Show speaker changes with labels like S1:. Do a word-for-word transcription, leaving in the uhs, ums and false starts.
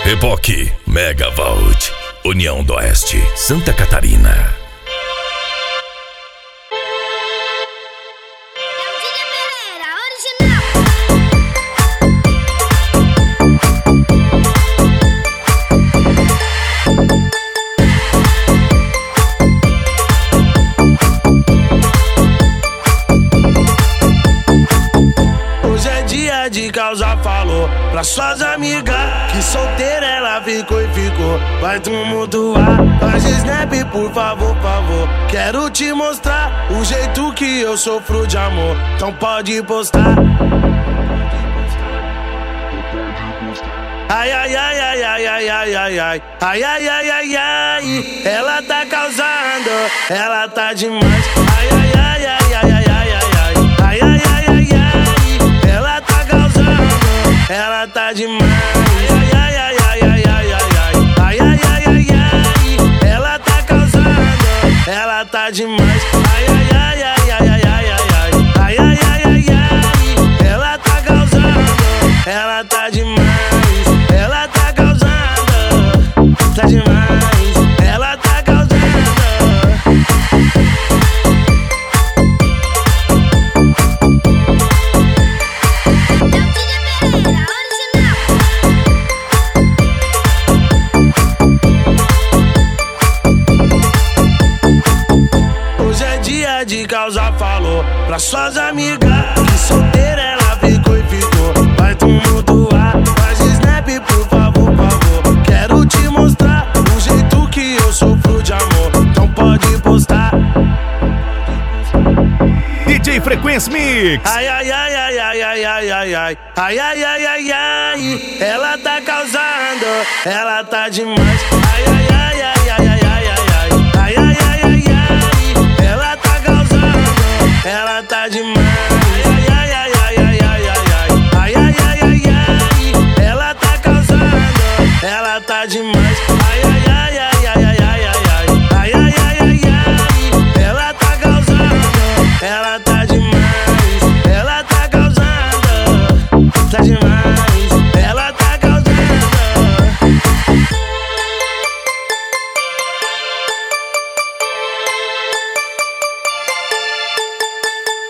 S1: Epoque Megavolt, União do Oeste, Santa Catarina.
S2: De causa falou pra suas amigas que solteira ela ficou e ficou. Vai tumultuar, faz snap por favor, favor. Quero te mostrar o jeito que eu sofro de amor. Então pode postar. Ai, ai, ai, ai, ai, ai, ai, ai, ai. Ai, ai, ai, ai, ai. Ela tá causando, ela tá demais. Ai, ai, ai, ai, ai, ai, ai, ai. Ai, ai, ai, ai, ai. Ela tá causando, ela tá demais. Ai, ai, ai, ai, ai, ai, ai. Ai, ai, ai, ai, ai. Ela tá causando, ela tá demais. Ai, ai, ai, ai, ai, ai, ai, ai. Ai, ai, ai, ai, ai. Ela tá causando, ela tá demais. Ela tá causando, tá demais. Ela tá causando. Hoje é dia de causa falou pra suas amigas que solteira ela ficou e ficou. Vai tumultuar, faz snap por favor, favor. Quero te mostrar o jeito que eu sofro de amor. Então pode postar.
S3: D J Frequência Mix.
S2: Ai, ai, ai, ai, ai, ai, ai, ai, ai. Ai, ai, ai, ai, ai. Ela tá causando, ela tá demais. Ai, ai, ai, ai, ai, ai, ai, ai. Ai, ai, ai, ai, ai. Ela tá causando, ela tá demais. Ai, ai, ai, ai, ai, ai, ai. Ai, ai, ai, ai, ai. Ela tá causando, ela tá demais. Ai, ai, ai, ai, ai, ai, ai, ai. Ai, ai, ai, ai, ai. Ela tá causando, ela tá